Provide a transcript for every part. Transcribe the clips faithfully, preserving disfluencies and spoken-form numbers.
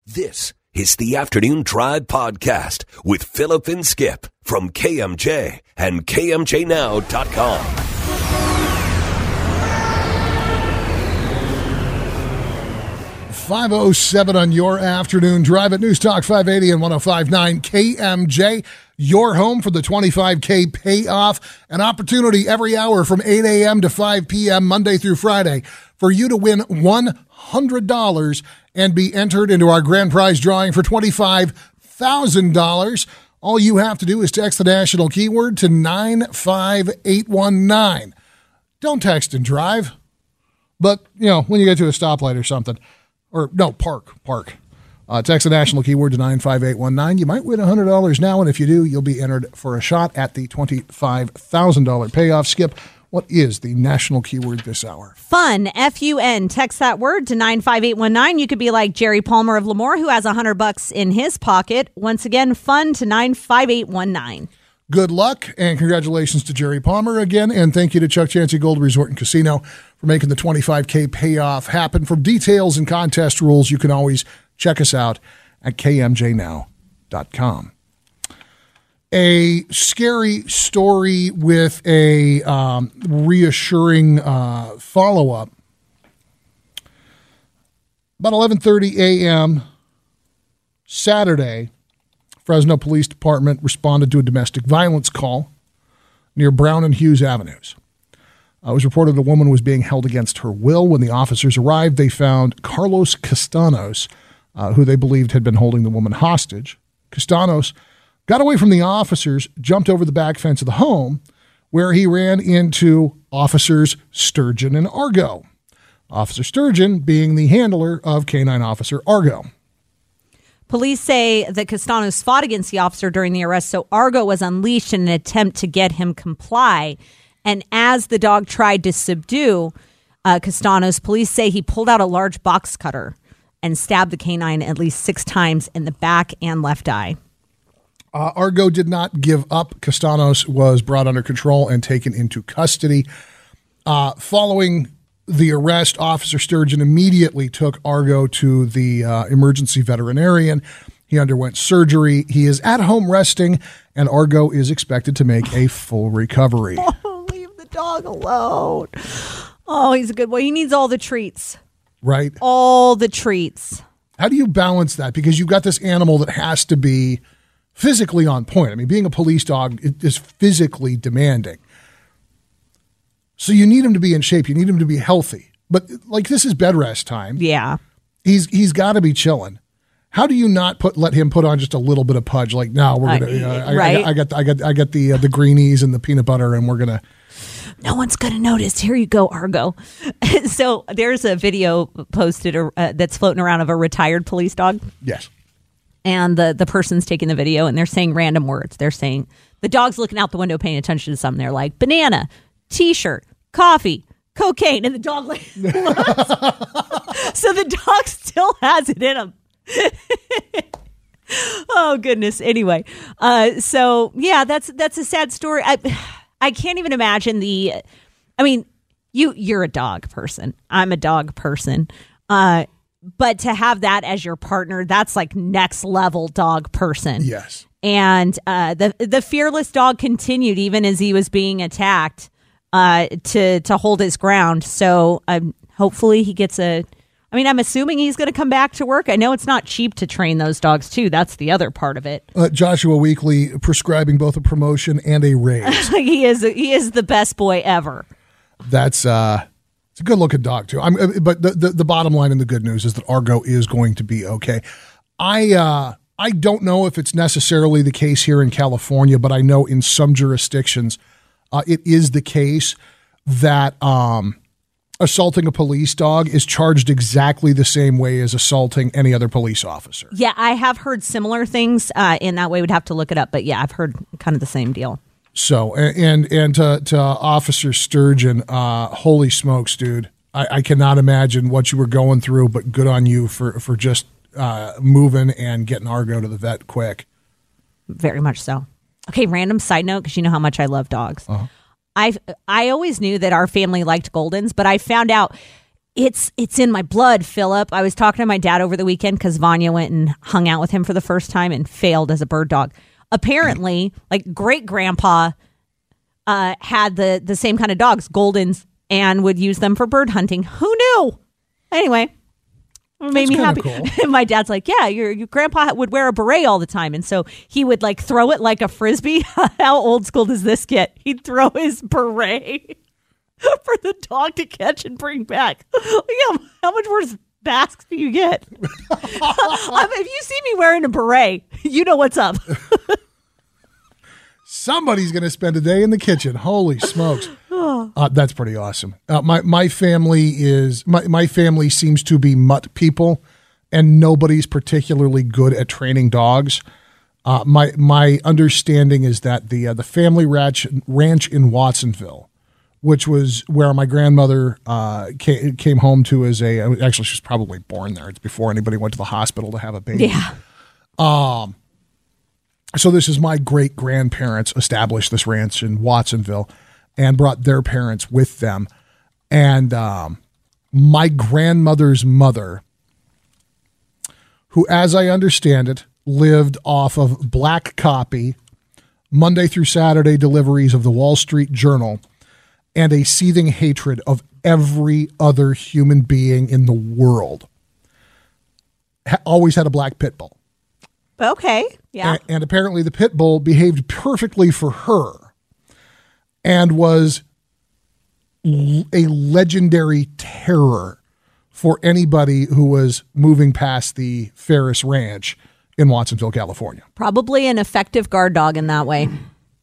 This is the Afternoon Drive Podcast with Phillip and Skip from K M J and K M J now dot com. five oh seven on your Afternoon Drive at News Talk five eighty and one oh five point nine K M J. Your home for the twenty-five K payoff. An opportunity every hour from eight a.m. to five p.m. Monday through Friday for you to win one hundred dollars and be entered into our grand prize drawing for twenty-five thousand dollars. All you have to do is text the national keyword to nine five eight one nine. Don't text and drive. But, you know, when you get to a stoplight or something, or no, park, park. Uh, text the national keyword to nine five eight one nine. You might win one hundred dollars now, and if you do, you'll be entered for a shot at the twenty-five thousand dollars payoff. Skip, what is the national keyword this hour? Fun, F U N. Text that word to nine five eight one nine. You could be like Jerry Palmer of Lemoore, who has one hundred bucks in his pocket. Once again, fun to nine five eight one nine. Good luck, and congratulations to Jerry Palmer again, and thank you to Chuck Chancey Gold Resort and Casino for making the twenty-five K payoff happen. For details and contest rules, you can always check us out at K M J now dot com. A scary story with a um, reassuring uh, follow-up. About eleven thirty a.m. Saturday, Fresno Police Department responded to a domestic violence call near Brown and Hughes Avenues. Uh, it was reported a woman was being held against her will. When the officers arrived, they found Carlos Castanos, uh, who they believed had been holding the woman hostage. Castanos got away from the officers, jumped over the back fence of the home, where he ran into Officers Sturgeon and Argo. Officer Sturgeon being the handler of K nine Officer Argo. Police say that Castanos fought against the officer during the arrest, so Argo was unleashed in an attempt to get him comply. And as the dog tried to subdue uh, Castanos, police say he pulled out a large box cutter and stabbed the canine at least six times in the back and left eye. Uh, Argo did not give up. Castanos was brought under control and taken into custody. Uh, following the arrest, Officer Sturgeon immediately took Argo to the uh, emergency veterinarian. He underwent surgery. He is at home resting, and Argo is expected to make a full recovery. Oh, leave the dog alone. Oh, he's a good boy. He needs all the treats. Right? All the treats. How do you balance that? Because you've got this animal that has to be physically on point. I mean, being a police dog is physically demanding. So you need him to be in shape. You need him to be healthy. But like, this is bed rest time. Yeah. He's he's got to be chilling. How do you not put let him put on just a little bit of pudge? Like, no, we're gonna. Uh, right. I, I got I got I got the uh, the greenies and the peanut butter, and we're gonna. No one's gonna notice. Here you go, Argo. So there's a video posted uh, that's floating around of a retired police dog. Yes. And the the person's taking the video, and they're saying random words. They're saying the dog's looking out the window, paying attention to something. They're like banana, T-shirt, coffee, cocaine, and the dog like so the dog still has it in him. Oh goodness. Anyway, uh, so yeah, that's that's a sad story. I I can't even imagine the. I mean, you you're a dog person. I'm a dog person. Uh, but to have that as your partner, that's like next level dog person. Yes. And uh, the the fearless dog continued even as he was being attacked. Uh, to to hold his ground. So um, hopefully he gets a. I mean, I'm assuming he's going to come back to work. I know it's not cheap to train those dogs too. That's the other part of it. Uh, Joshua Weekly prescribing both a promotion and a raise. he is he is the best boy ever. That's uh, it's a good looking dog too. I'm, but the, the the bottom line and the good news is that Argo is going to be okay. I uh, I don't know if it's necessarily the case here in California, but I know in some jurisdictions. Uh, it is the case that um, assaulting a police dog is charged exactly the same way as assaulting any other police officer. Yeah, I have heard similar things uh, in that way. We'd have to look it up. But yeah, I've heard kind of the same deal. So, and and to, to Officer Sturgeon, uh, holy smokes, dude. I, I cannot imagine what you were going through, but good on you for, for just uh, moving and getting Argo to the vet quick. Very much so. Okay, random side note, because you know how much I love dogs. Uh-huh. I I always knew that our family liked Goldens, but I found out It's it's in my blood, Philip. I was talking to my dad over the weekend because Vanya went and hung out with him for the first time and failed as a bird dog. Apparently, like great grandpa uh, had the the same kind of dogs, Goldens, and would use them for bird hunting. Who knew? Anyway, it made That's me happy. cool. And my dad's like, yeah, your your grandpa would wear a beret all the time, and so he would like throw it like a frisbee. How old school does this get? He'd throw his beret for the dog to catch and bring back. Yeah, how much worse basks do you get? um, if you see me wearing a beret, you know what's up. Somebody's going to spend a day in the kitchen. Holy smokes. Uh, that's pretty awesome. Uh, my, my family is, my, my family seems to be mutt people, and nobody's particularly good at training dogs. Uh, my, my understanding is that the, uh, the family ranch, ranch in Watsonville, which was where my grandmother uh, came, came home to as a, actually she was probably born there. It's before anybody went to the hospital to have a baby. Yeah. Um, so this is my great grandparents established this ranch in Watsonville and brought their parents with them. And um, my grandmother's mother, who, as I understand it, lived off of black copy, Monday through Saturday deliveries of the Wall Street Journal, and a seething hatred of every other human being in the world, ha- always had a black pit bull. Okay. Yeah. And, and apparently the pit bull behaved perfectly for her and was l- a legendary terror for anybody who was moving past the Ferris Ranch in Watsonville, California. Probably an effective guard dog in that way.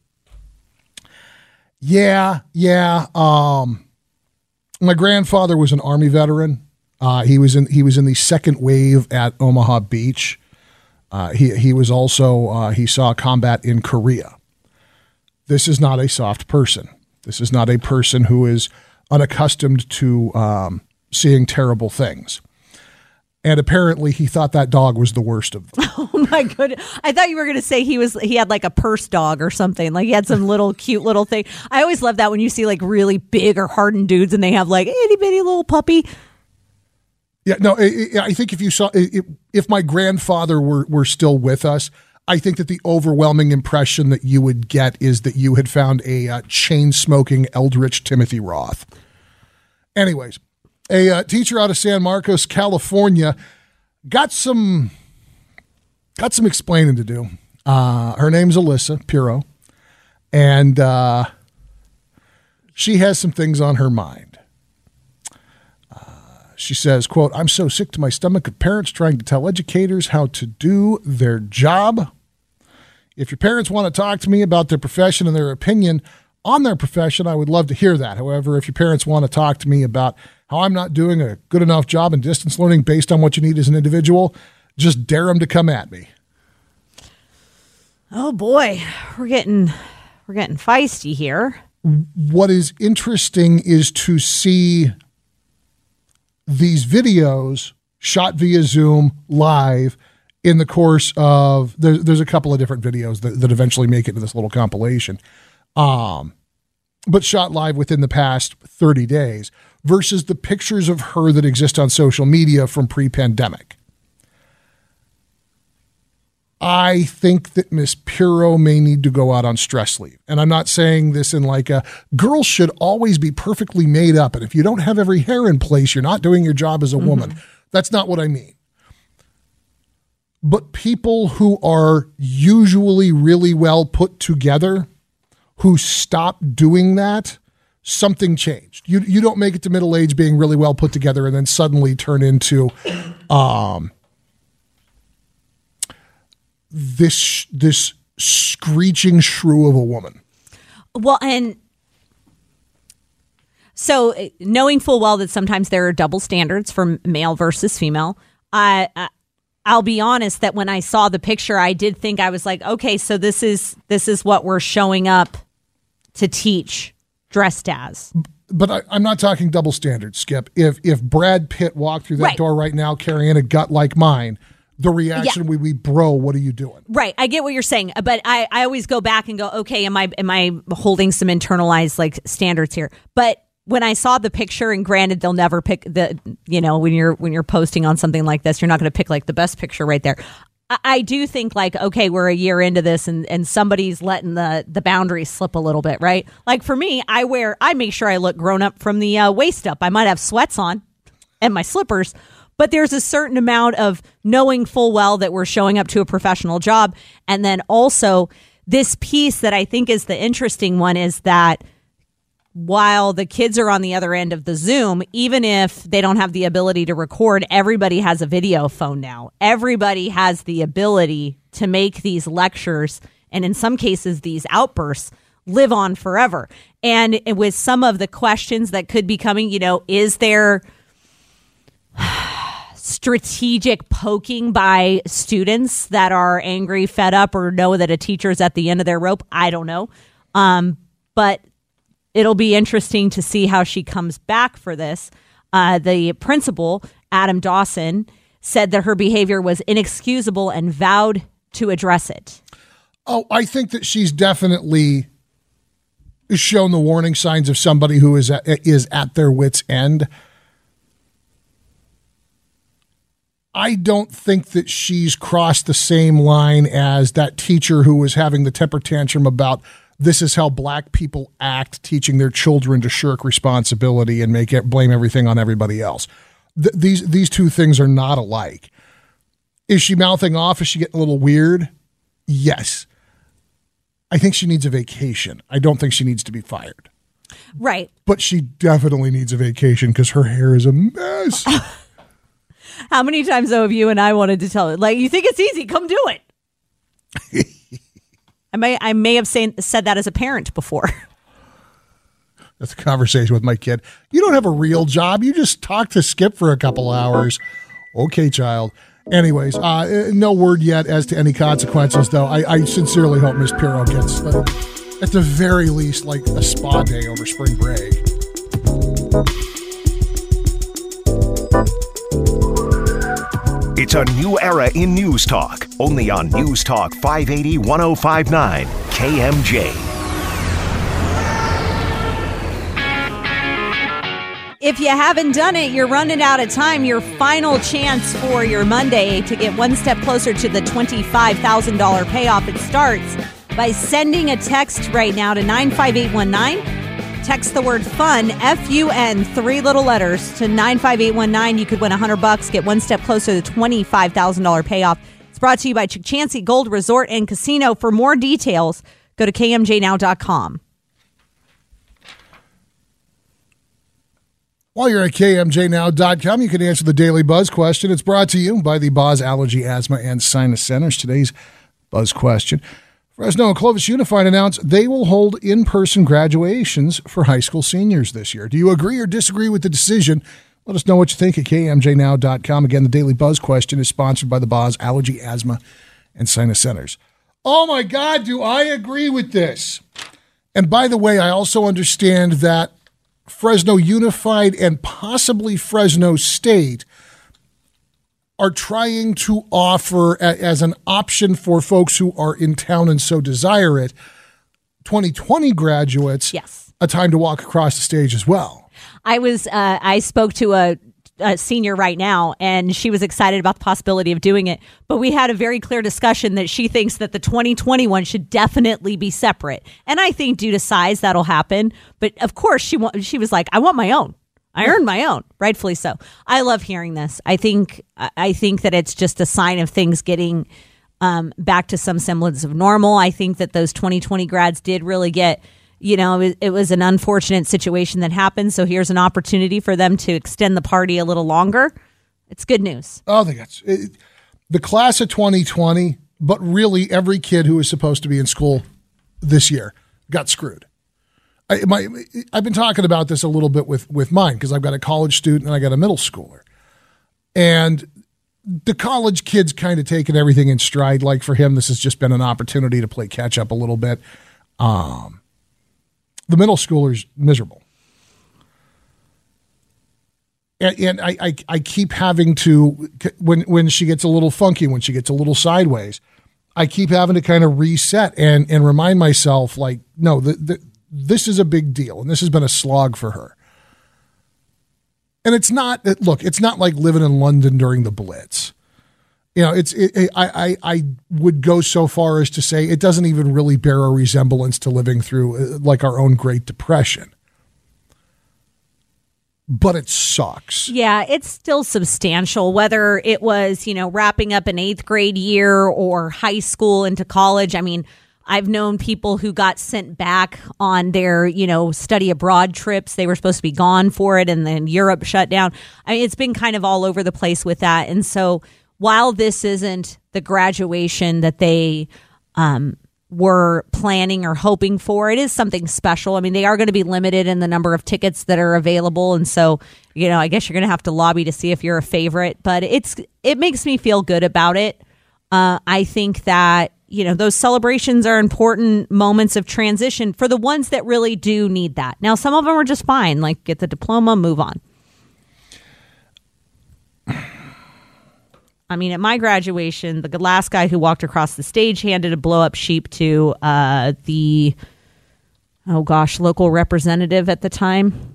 Yeah, yeah. Um, my grandfather was an Army veteran. Uh, he was in he was in the second wave at Omaha Beach. Uh, he he was also uh, he saw combat in Korea. This is not a soft person. This is not a person who is unaccustomed to um, seeing terrible things. And apparently he thought that dog was the worst of them. Oh my goodness. I thought you were going to say he was, he had like a purse dog or something. Like he had some little cute little thing. I always love that when you see like really big or hardened dudes and they have like itty bitty little puppy. Yeah, no, I, I think if you saw, if my grandfather were, were still with us, I think that the overwhelming impression that you would get is that you had found a uh, chain smoking Eldritch Timothy Roth. Anyways. A uh, teacher out of San Marcos, California, got some got some explaining to do. Uh, her name's Alyssa Piro, and uh, she has some things on her mind. Uh, she says, quote, "I'm so sick to my stomach of parents trying to tell educators how to do their job. If your parents want to talk to me about their profession and their opinion on their profession, I would love to hear that. However, if your parents want to talk to me about how I'm not doing a good enough job in distance learning based on what you need as an individual, just dare them to come at me." Oh boy, we're getting we're getting feisty here. What is interesting is to see these videos shot via Zoom live in the course of, there, there's a couple of different videos that, that eventually make it to this little compilation, um, but shot live within the past thirty days. Versus the pictures of her that exist on social media from pre-pandemic. I think that Miss Piro may need to go out on stress leave. And I'm not saying this in like a, girls should always be perfectly made up. And if you don't have every hair in place, you're not doing your job as a mm-hmm. woman. That's not what I mean. But people who are usually really well put together, who stop doing that, something changed. You you don't make it to middle age being really well put together and then suddenly turn into um, this this screeching shrew of a woman. Well, and so knowing full well that sometimes there are double standards for male versus female, I, I I'll be honest that when I saw the picture, I did think, I was like, okay, so this is this is what we're showing up to teach. Dressed as. But I, I'm not talking double standards, Skip. If if Brad Pitt walked through that right. door right now carrying a gut like mine, the reaction yeah. would be, bro, what are you doing? Right. I get what you're saying. But I, I always go back and go, okay, am I am I holding some internalized like standards here? But when I saw the picture, and granted, they'll never pick the, you know, when you're when you're posting on something like this, you're not going to pick like the best picture right there. I, I do think like, okay, we're a year into this, and, and somebody's letting the the boundaries slip a little bit, right? Like for me, I wear, I make sure I look grown up from the uh, waist up. I might have sweats on and my slippers, but there's a certain amount of knowing full well that we're showing up to a professional job, and then also this piece that I think is the interesting one is that while the kids are on the other end of the Zoom, even if they don't have the ability to record, everybody has a video phone now. Everybody has the ability to make these lectures, and in some cases, these outbursts live on forever. And with some of the questions that could be coming, you know, is there strategic poking by students that are angry, fed up, or know that a teacher's at the end of their rope? I don't know. Um, but it'll be interesting to see how she comes back for this. Uh, the principal, Adam Dawson, said that her behavior was inexcusable and vowed to address it. Oh, I think that she's definitely shown the warning signs of somebody who is at, is at their wit's end. I don't think that she's crossed the same line as that teacher who was having the temper tantrum about this is how black people act, teaching their children to shirk responsibility and make it, blame everything on everybody else. Th- these these two things are not alike. Is she mouthing off? Is she getting a little weird? Yes. I think she needs a vacation. I don't think she needs to be fired. Right. But she definitely needs a vacation because her hair is a mess. How many times, though, have you and I wanted to tell her, like, you think it's easy, come do it. I may I may have say, said that as a parent before. That's a conversation with my kid. You don't have a real job. You just talk to Skip for a couple hours. Okay, child. Anyways, uh, no word yet as to any consequences, though. I, I sincerely hope Miss Pirro gets, uh, at the very least, like a spa day over spring break. It's a new era in News Talk, only on News Talk five eighty, ten fifty-nine, K M J. If you haven't done it, you're running out of time. Your final chance for your Monday to get one step closer to the twenty-five thousand dollars payoff. It starts by sending a text right now to nine five eight one nine. Text the word FUN, F U N, three little letters, to nine five eight one nine. You could win one hundred bucks, get one step closer to the twenty-five thousand dollars payoff. It's brought to you by Chancey Gold Resort and Casino. For more details, go to K M J now dot com. While you're at K M J now dot com, you can answer the Daily Buzz question. It's brought to you by the Boz Allergy, Asthma, and Sinus Centers. Today's Buzz question. Fresno and Clovis Unified announced they will hold in-person graduations for high school seniors this year. Do you agree or disagree with the decision? Let us know what you think at K M J now dot com. Again, the Daily Buzz question is sponsored by the Boz Allergy, Asthma, and Sinus Centers. Oh my God, do I agree with this? And by the way, I also understand that Fresno Unified and possibly Fresno State are trying to offer a, as an option for folks who are in town and so desire it, twenty twenty graduates, yes, a time to walk across the stage as well. I was uh, I spoke to a, a senior right now, and she was excited about the possibility of doing it. But we had a very clear discussion that she thinks that the twenty twenty-one should definitely be separate. And I think due to size, that'll happen. But of course, she wa- she was like, I want my own. I earned my own, rightfully so. I love hearing this. I think I think that it's just a sign of things getting um, back to some semblance of normal. I think that those twenty twenty grads did really get, you know, it, it was an unfortunate situation that happened. So here's an opportunity for them to extend the party a little longer. It's good news. Oh, I think it's it, the class of twenty twenty, but really every kid who was supposed to be in school this year got screwed. I, my, I've been talking about this a little bit with, with mine because I've got a college student and I got a middle schooler. And the college kid's kind of taken everything in stride. Like for him, this has just been an opportunity to play catch up a little bit. Um, the middle schooler's miserable. And, and I, I, I keep having to, when, when she gets a little funky, when she gets a little sideways, I keep having to kind of reset and, and remind myself, like, no, the, the this is a big deal, and this has been a slog for her. And it's not, look, it's not like living in London during the Blitz. You know, it's. It, it, I, I I would go so far as to say it doesn't even really bear a resemblance to living through uh, like our own Great Depression. But it sucks. Yeah, it's still substantial, whether it was, you know, wrapping up an eighth grade year or high school into college. I mean, I've known people who got sent back on their, you know, study abroad trips. They were supposed to be gone for it, and then Europe shut down. I mean, it's been kind of all over the place with that. And so while this isn't the graduation that they um, were planning or hoping for, it is something special. I mean, they are going to be limited in the number of tickets that are available. And so, you know, I guess you're going to have to lobby to see if you're a favorite. But it's it makes me feel good about it. Uh, I think that, you know, those celebrations are important moments of transition for the ones that really do need that. Now, some of them are just fine, like get the diploma, move on. I mean, at my graduation, the last guy who walked across the stage handed a blow-up sheep to uh, the, oh gosh, local representative at the time.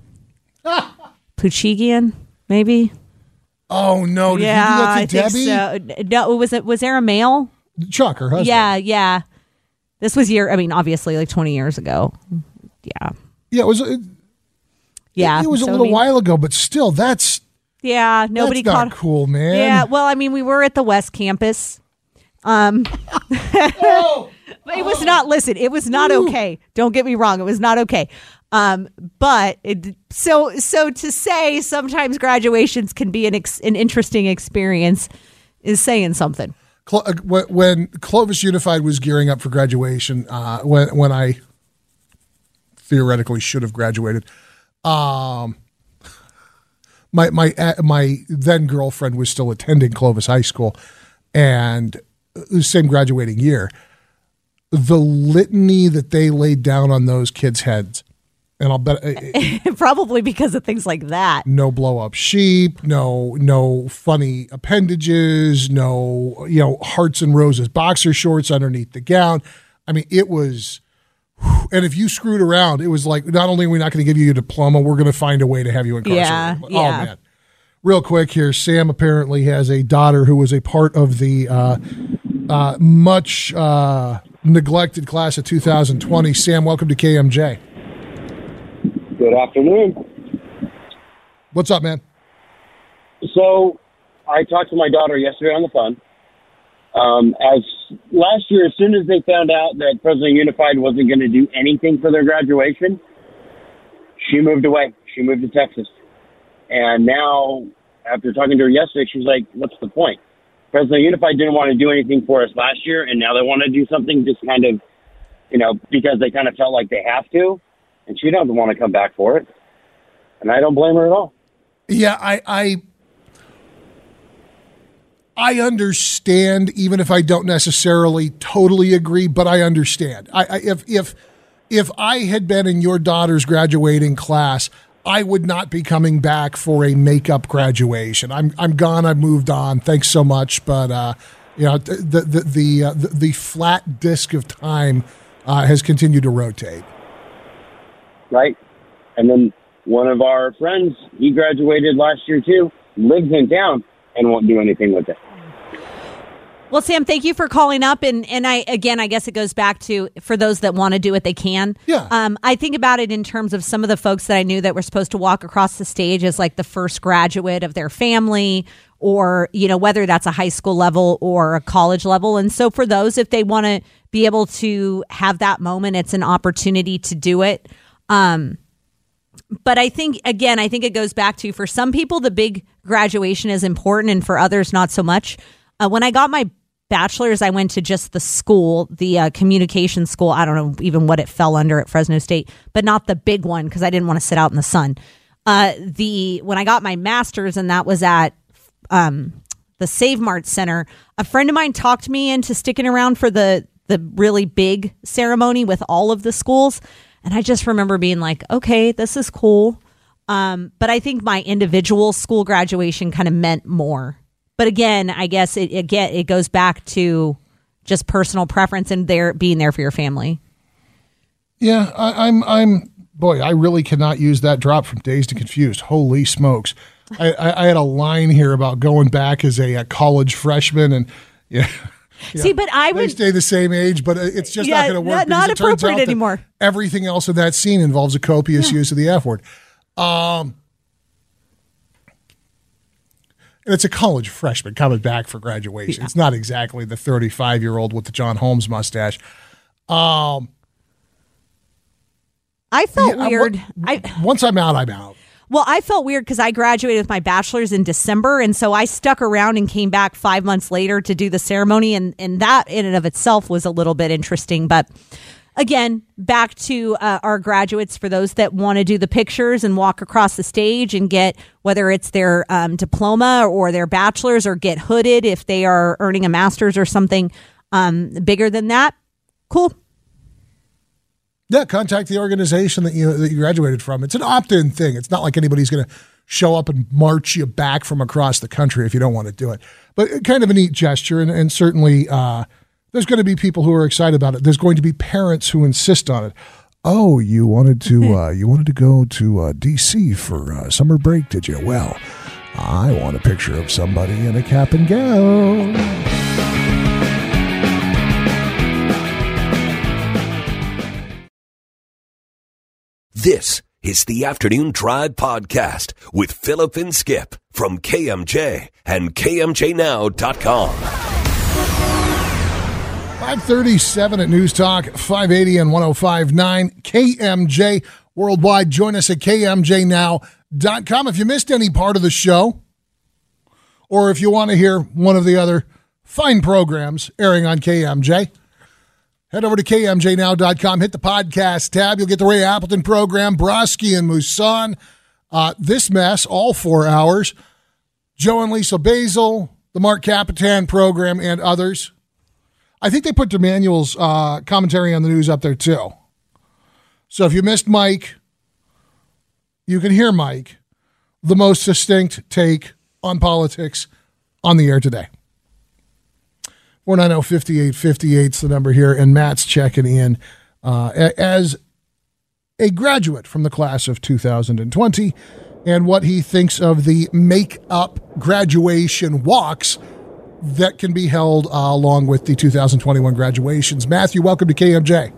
Puchigian, maybe? Oh, no. Did yeah, you do that to I Debbie? think so. No, was, it, was there a male? Chuck, her husband. Yeah, yeah. This was year, I mean, obviously like twenty years ago. Yeah. Yeah, it was, it, yeah. it was so, a little I mean, while ago, but still, that's... Yeah, nobody That's caught. not cool, man. Yeah, well, I mean, we were at the West Campus. Um, oh. but it was not. Listen, it was not Ooh. okay. Don't get me wrong; it was not okay. Um, but it, so so to say, sometimes graduations can be an ex, an interesting experience is saying something. Clo- uh, when- when Clovis Unified was gearing up for graduation, uh, when when I theoretically should have graduated. Um, My my uh, my then girlfriend was still attending Clovis High School, and the same graduating year. The litany that they laid down on those kids' heads, and I'll bet uh, probably because of things like that. No blow up sheep, no no funny appendages, no you know hearts and roses boxer shorts underneath the gown. I mean, it was. And if you screwed around, it was like, not only are we not going to give you a diploma, we're going to find a way to have you incarcerated. Yeah, oh, yeah. man. Real quick here, Sam apparently has a daughter who was a part of the uh, uh, much uh, neglected class of two thousand twenty. Sam, welcome to K M J. Good afternoon. What's up, man? So I talked to my daughter yesterday on the phone. Um, as last year, as soon as they found out that President Unified wasn't going to do anything for their graduation, she moved away. She moved to Texas. And now, after talking to her yesterday, she's like, what's the point? President Unified didn't want to do anything for us last year, and now they want to do something just kind of, you know, because they kind of felt like they have to, and she doesn't want to come back for it. And I don't blame her at all. Yeah, I... I I understand, even if I don't necessarily totally agree, but I understand. I, I if if if I had been in your daughter's graduating class, I would not be coming back for a makeup graduation. I'm I'm gone. I've moved on. Thanks so much, but uh, you know the the the uh, the, the flat disk of time uh, has continued to rotate. Right, and then one of our friends, he graduated last year too, lives in town and won't do anything with it. Well, Sam, thank you for calling up. And, and I, again, I guess it goes back to, for those that want to do it, they can. Yeah. Um, I think about it in terms of some of the folks that I knew that were supposed to walk across the stage as like the first graduate of their family, or, you know, whether that's a high school level or a college level. And so for those, if they want to be able to have that moment, it's an opportunity to do it. Um, But I think, again, I think it goes back to, for some people, the big graduation is important, and for others, not so much. Uh, when I got my bachelor's, I went to just the school, the uh, communication school. I don't know even what it fell under at Fresno State, but not the big one, because I didn't want to sit out in the sun. Uh, the when I got my master's, and that was at um, the Save Mart Center, a friend of mine talked me into sticking around for the the really big ceremony with all of the schools. And I just remember being like, okay, this is cool. Um, but I think my individual school graduation kind of meant more. But again, I guess it again it goes back to just personal preference and there being there for your family. Yeah, I, I'm I'm boy, I really cannot use that drop from Dazed and Confused. Holy smokes. I, I, I had a line here about going back as a, a college freshman, and yeah. Yeah. See, but I they would stay the same age, but it's just yeah, not going to work. Not, not it turns appropriate out that anymore. Everything else in that scene involves a copious yeah. use of the F word. Um, and it's a college freshman coming back for graduation. Yeah. It's not exactly the thirty-five-year-old with the John Holmes mustache. Um, I felt yeah, weird. I, I, once I'm out, I'm out. Well, I felt weird because I graduated with my bachelor's in December, and so I stuck around and came back five months later to do the ceremony, and, and that in and of itself was a little bit interesting. But again, back to uh, our graduates, for those that want to do the pictures and walk across the stage and get, whether it's their um, diploma or their bachelor's, or get hooded if they are earning a master's or something um, bigger than that, cool. Yeah, contact the organization that you that you graduated from. It's an opt-in thing. It's not like anybody's going to show up and march you back from across the country if you don't want to do it. But kind of a neat gesture, and, and certainly uh, there's going to be people who are excited about it. There's going to be parents who insist on it. Oh, you wanted to uh, you wanted to go to uh, D C for uh, summer break, did you? Well, I want a picture of somebody in a cap and gown. This is the Afternoon Drive Podcast with Phillip and Skip from K M J and K M J now dot com. five thirty-seven at News Talk, five eighty and one oh five point nine K M J worldwide. Join us at K M J now dot com. If you missed any part of the show, or if you want to hear one of the other fine programs airing on K M J, head over to K M J now dot com, hit the podcast tab. You'll get the Ray Appleton program, Broski and Musan, uh, This Mess, all four hours, Joe and Lisa Basil, the Mark Capitan program, and others. I think they put DeManuel's uh, commentary on the news up there, too. So if you missed Mike, you can hear Mike, the most succinct take on politics on the air today. four nine zero, five eight five eight is the number here, and Matt's checking in uh, as a graduate from the class of two thousand twenty and what he thinks of the make-up graduation walks that can be held uh, along with the two thousand twenty-one graduations. Matthew, welcome to K M J.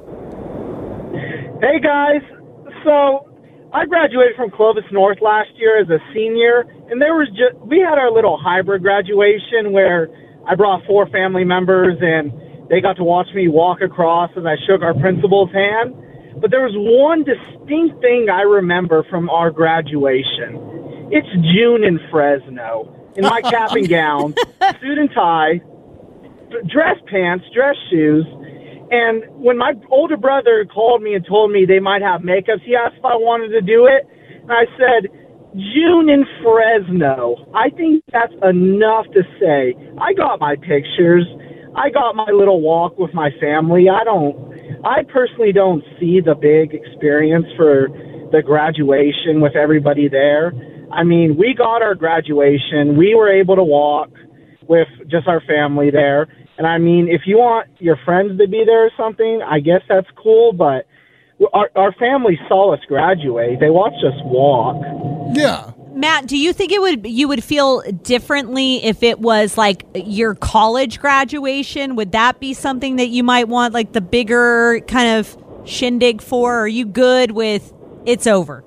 Hey, guys. So I graduated from Clovis North last year as a senior, and there was just we had our little hybrid graduation where I brought four family members, and they got to watch me walk across as I shook our principal's hand. But there was one distinct thing I remember from our graduation. It's June in Fresno, in my cap and gown, suit and tie, dress pants, dress shoes. And when my older brother called me and told me they might have makeups, he asked if I wanted to do it. And I said, June in Fresno. I think that's enough to say. I got my pictures. I got my little walk with my family. I don't, I personally don't see the big experience for the graduation with everybody there. I mean, we got our graduation. We were able to walk with just our family there. And I mean, if you want your friends to be there or something, I guess that's cool, but Our, our family saw us graduate. They watched us walk. Yeah. Matt, do you think it would you would feel differently if it was like your college graduation? Would that be something that you might want, like the bigger kind of shindig for? Or are you good with it's over?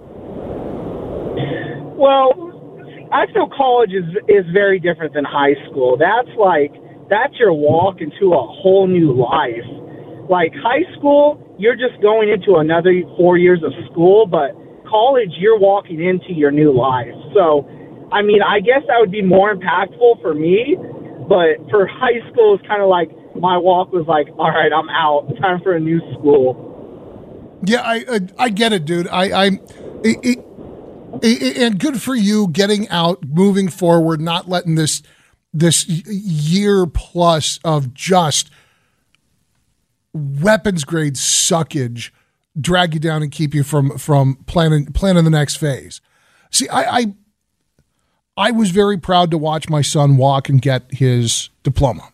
Well, I feel college is is very different than high school. That's like that's your walk into a whole new life. Like high school, you're just going into another four years of school, but college, you're walking into your new life. So, I mean, I guess that would be more impactful for me, but for high school, it's kind of like my walk was like, all right, I'm out. Time for a new school. Yeah, I I, I get it, dude. I, I'm, it, it, it, and good for you getting out, moving forward, not letting this this year plus of just weapons grade suckage drag you down and keep you from from planning planning the next phase. See, I, I I was very proud to watch my son walk and get his diploma.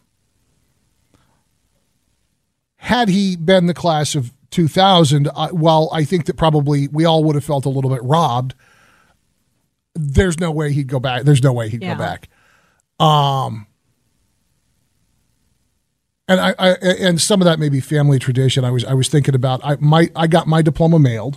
Had he been the class of two thousand, uh, well, I think that probably we all would have felt a little bit robbed. there's no way he'd go back. There's no way he'd Yeah. go back. Um, and I, I and some of that may be family tradition. I was I was thinking about I my I got my diploma mailed.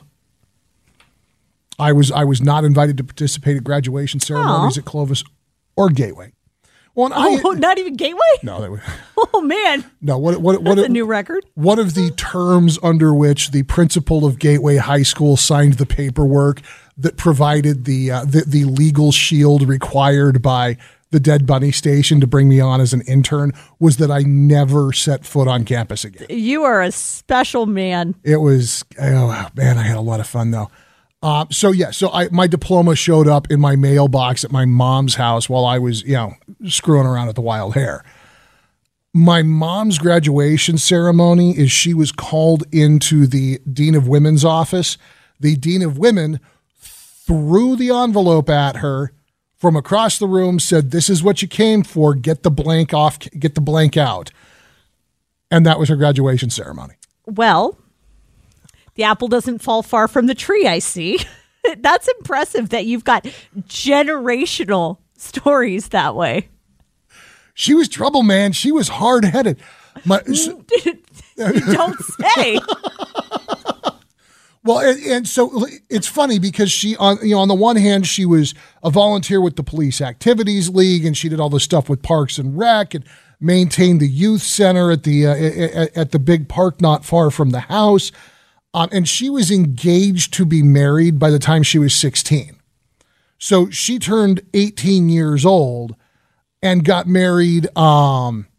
I was I was not invited to participate at graduation ceremonies Aw. at Clovis or Gateway. Well, and I, Oh, not even Gateway? no, they were, Oh, man. no. What what what? That's a new record. One of the terms under which the principal of Gateway High School signed the paperwork that provided the uh, the, the legal shield required by the Dead Bunny station to bring me on as an intern was that I never set foot on campus again. You are a special man. It was, oh man, I had a lot of fun though. Uh, so yeah, so I my diploma showed up in my mailbox at my mom's house while I was, you know, screwing around at the Wild Hare. My mom's graduation ceremony is she was called into the Dean of Women's office. The Dean of Women threw the envelope at her from across the room, said, "This is what you came for. Get the blank off, get the blank out." And that was her graduation ceremony. Well, the apple doesn't fall far from the tree, I see. That's impressive that you've got generational stories that way. She was trouble, man. She was hard-headed. My, so, Don't say. well, and, and so it's funny because she, on you know, on the one hand, she was a volunteer with the Police Activities League, and she did all this stuff with Parks and Rec, and maintained the youth center at the uh, at, at the big park not far from the house. Um, and she was engaged to be married by the time she was sixteen. So she turned eighteen years old and got married, um,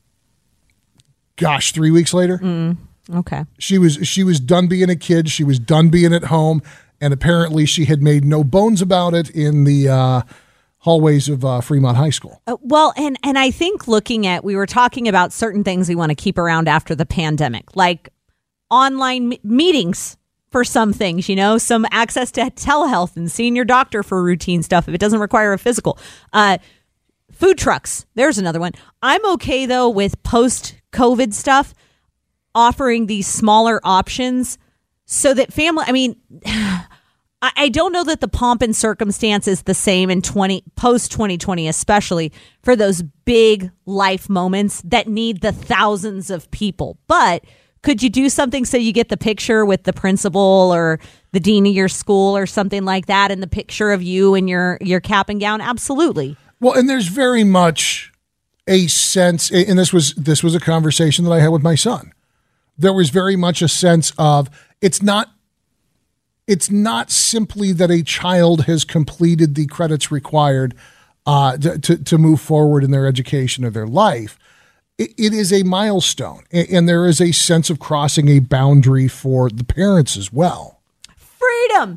gosh, three weeks later. Mm, okay. She was she was done being a kid. She was done being at home. And apparently she had made no bones about it in the uh, hallways of uh, Fremont High School. Uh, well, and, and I think looking at, we were talking about certain things we want to keep around after the pandemic, like online m- meetings for some things, you know, some access to telehealth and seeing your doctor for routine stuff if it doesn't require a physical. Uh, food trucks, there's another one. I'm okay, though, with post-COVID stuff, offering these smaller options so that family, I mean, I, I don't know that the pomp and circumstance is the same in twenty post twenty twenty, especially for those big life moments that need the thousands of people. But could you do something so you get the picture with the principal or the dean of your school or something like that, and the picture of you in your, your cap and gown? Absolutely. Well, and there's very much a sense, and this was this was a conversation that I had with my son. There was very much a sense of it's not it's not simply that a child has completed the credits required uh, to, to to move forward in their education or their life. It, it is a milestone, and, and there is a sense of crossing a boundary for the parents as well. Freedom.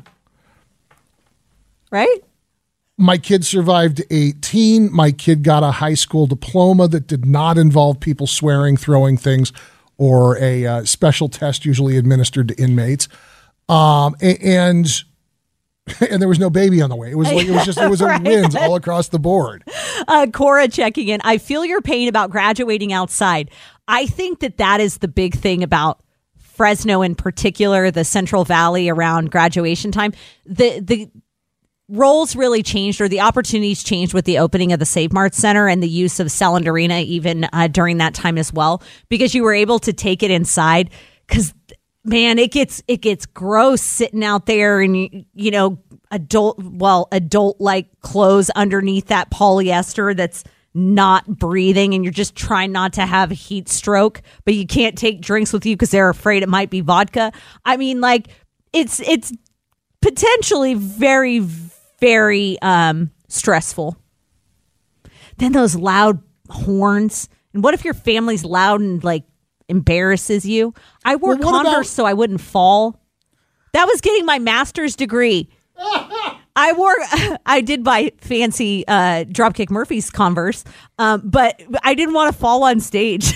Right? My kid survived eighteen. My kid got a high school diploma that did not involve people swearing, throwing things, or a uh, special test usually administered to inmates. Um, and and there was no baby on the way. It was like it was just it was a Right. wins all across the board. Uh, Cora checking in. I feel your pain about graduating outside. I think that that is the big thing about Fresno in particular, the Central Valley around graduation time. The the roles really changed, or the opportunities changed with the opening of the Save Mart Center and the use of Selland Arena even uh, during that time as well, because you were able to take it inside. Because man, it gets it gets gross sitting out there and you, you know adult well adult like clothes underneath that polyester that's not breathing, and you're just trying not to have a heat stroke, but you can't take drinks with you because they're afraid it might be vodka. I mean, like it's it's potentially very very um, stressful. Then those loud horns, and what if your family's loud and like embarrasses you? I wore Well, what Converse about- so I wouldn't fall. That was getting my master's degree. I wore, I did buy fancy uh, Dropkick Murphys Converse, um, but I didn't want to fall on stage.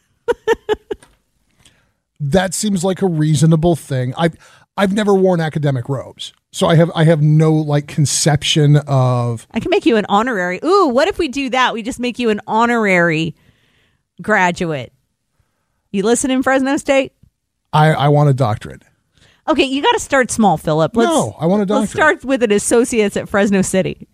That seems like a reasonable thing. I've I've never worn academic robes, so I have I have no like conception of. I can make you an honorary. Ooh, what if we do that? We just make you an honorary graduate. You listen in Fresno State? I I want a doctorate. Okay, you got to start small, Philip. Let's, no, I want a doctorate. Let's start with an associate's at Fresno City.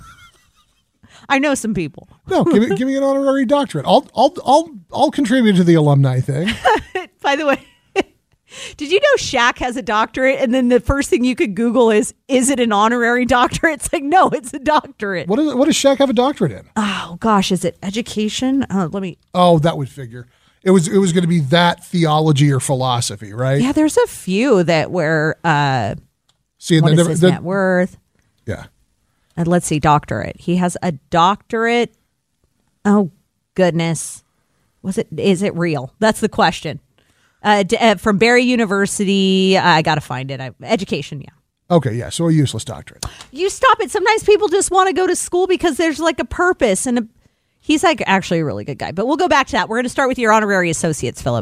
I know some people. No, give me give me an honorary doctorate. I'll I'll I'll I'll contribute to the alumni thing. By the way, did you know Shaq has a doctorate? And then the first thing you could Google is, is it an honorary doctorate? It's like, no, it's a doctorate. What is what does Shaq have a doctorate in? Oh gosh, is it education? Uh, let me. Oh, that would figure. It was it was going to be that theology or philosophy, right? Yeah, there's a few that were. Uh, See, what the, is the, his the, net worth? Yeah. And let's see, doctorate. He has a doctorate. Oh goodness, was it? Is it real? That's the question. Uh, d- uh, from Barry University. I got to find it. I, education, yeah. Okay, yeah. So a useless doctorate. You stop it. Sometimes people just want to go to school because there's like a purpose, and a, he's like actually a really good guy. But we'll go back to that. We're going to start with your honorary associates, Philip.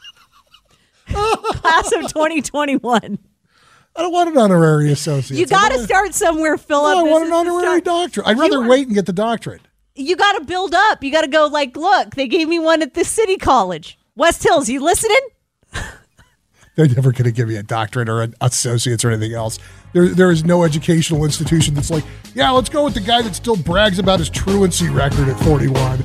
Class of twenty twenty-one. I don't want an honorary associate. You got to start somewhere, Philip. No, I This want is an the honorary start. doctorate. I'd rather You are- wait and get the doctorate. You got to build up. You got to go like, look, they gave me one at the city college. West Hills, you listening? They're never going to give me a doctorate or an associates or anything else. There, there is no educational institution that's like, yeah, let's go with the guy that still brags about his truancy record at forty-one.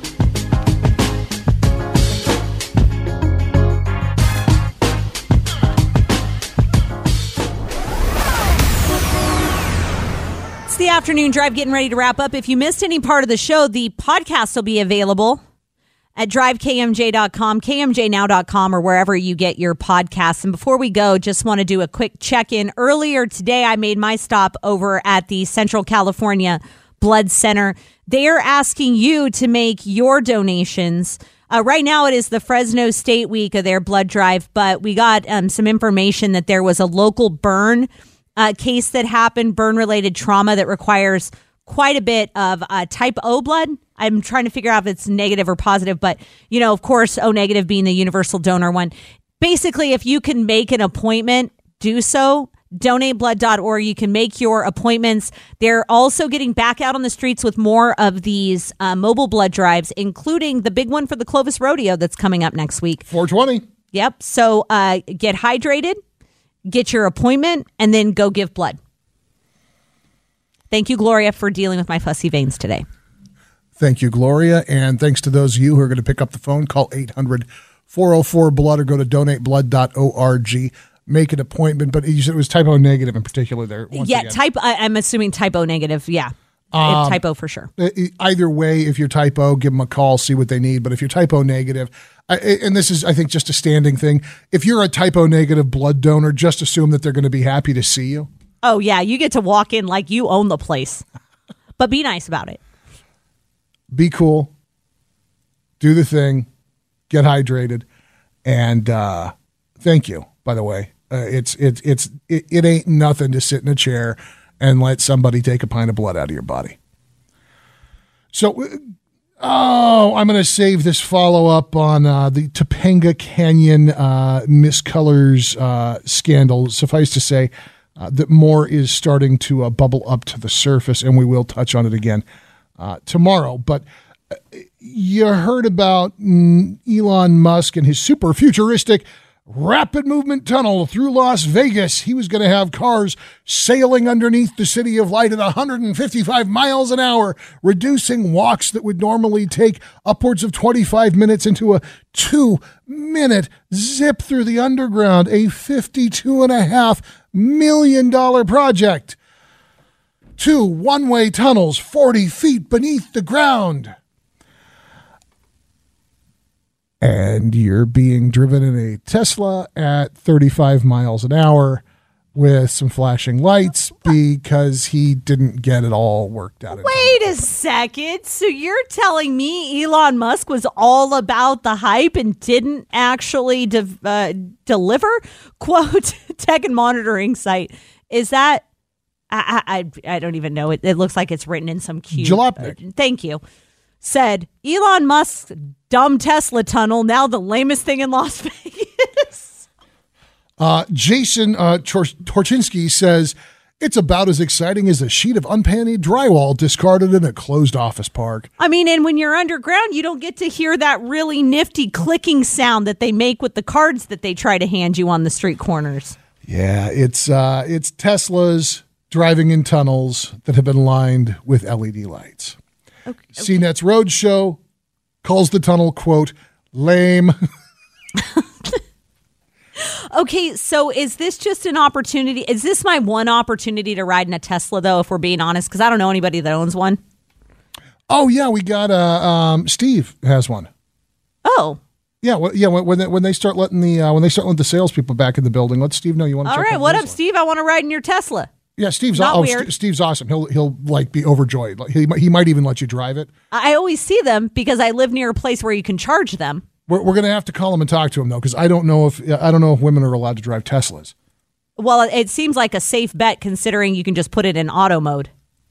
It's the afternoon drive, getting ready to wrap up. If you missed any part of the show, the podcast will be available at drive k m j dot com, k m j now dot com, or wherever you get your podcasts. And before we go, just want to do a quick check-in. Earlier today, I made my stop over at the Central California Blood Center. They are asking you to make your donations. Uh, right now, it is the Fresno State Week of their blood drive, but we got um, some information that there was a local burn uh, case that happened, burn-related trauma that requires quite a bit of uh, type O blood. I'm trying to figure out if it's negative or positive, but, you know, of course, O negative being the universal donor one. Basically, if you can make an appointment, do so. donate blood dot org. You can make your appointments. They're also getting back out on the streets with more of these uh, mobile blood drives, including the big one for the Clovis Rodeo that's coming up next week. four twenty. Yep. So uh, get hydrated, get your appointment, and then go give blood. Thank you, Gloria, for dealing with my fussy veins today. Thank you, Gloria. And thanks to those of you who are going to pick up the phone, call eight hundred four oh four blood or go to donate blood dot org. Make an appointment. But you said it was type O negative in particular there. Once yeah, again. type. I, I'm assuming type O negative. Yeah. Um, type O for sure. Either way, if you're type O, give them a call, see what they need. But if you're type O negative, I, and this is, I think, just a standing thing, if you're a type O negative blood donor, just assume that they're going to be happy to see you. Oh, yeah. You get to walk in like you own the place. But be nice about it. Be cool. Do the thing. Get hydrated. And uh, thank you, by the way. Uh, it's it's it's it, it ain't nothing to sit in a chair and let somebody take a pint of blood out of your body. So, oh, I'm going to save this follow up on uh, the Topanga Canyon uh, miscolors uh, scandal. Suffice to say uh, that more is starting to uh, bubble up to the surface, and we will touch on it again uh, tomorrow. But uh, you heard about mm, Elon Musk and his super futuristic rapid movement tunnel through Las Vegas. He was going to have cars sailing underneath the city of light at one hundred fifty-five miles an hour, reducing walks that would normally take upwards of twenty-five minutes into a two-minute zip through the underground, a fifty-two point five million dollars project. Two one-way tunnels forty feet beneath the ground. And you're being driven in a Tesla at thirty-five miles an hour with some flashing lights because he didn't get it all worked out. Wait a second. So you're telling me Elon Musk was all about the hype and didn't actually de- uh, deliver? Quote, tech and monitoring site. Is that, I, I, I don't even know. It, it looks like it's written in some cute. Jalopnik. Uh, thank you. Said Elon Musk's dumb Tesla tunnel, now the lamest thing in Las Vegas. Uh, Jason uh, Tor- Torchinsky says it's about as exciting as a sheet of unpainted drywall discarded in a closed office park. I mean, and when you're underground, you don't get to hear that really nifty clicking sound that they make with the cards that they try to hand you on the street corners. Yeah, it's uh, it's Teslas driving in tunnels that have been lined with L E D lights. Okay, okay. C NET's Roadshow calls the tunnel, quote, lame. Okay, so is this just an opportunity? Is this my one opportunity to ride in a Tesla, though, if we're being honest? Because I don't know anybody that owns one. Oh, yeah, we got, uh, um, Steve has one. Oh. Yeah, well, yeah. When, when they, when they start letting the uh, when they start letting the salespeople back in the building, let Steve know you want to. All check right, out what his up, one. Steve? I want to ride in your Tesla. Yeah, Steve's Not oh, weird. St- Steve's awesome. He'll he'll like be overjoyed. Like, he he might even let you drive it. I always see them because I live near a place where you can charge them. We're we're gonna have to call him and talk to him though, because I don't know if I don't know if women are allowed to drive Teslas. Well, it seems like a safe bet considering you can just put it in auto mode.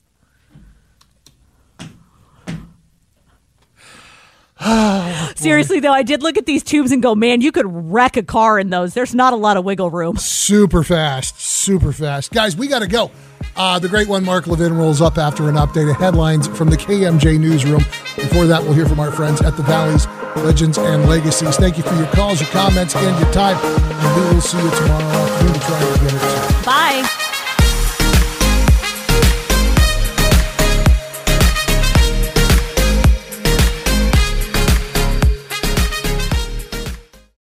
Seriously, though, I did look at these tubes and go, man, you could wreck a car in those. There's not a lot of wiggle room. Super fast, super fast. Guys, we got to go. Uh, the great one, Mark Levin, rolls up after an update of headlines from the K M J newsroom. Before that, we'll hear from our friends at the Valley's Legends and Legacies. Thank you for your calls, your comments, and your time. And we will see you tomorrow afternoon to try to get it. Bye.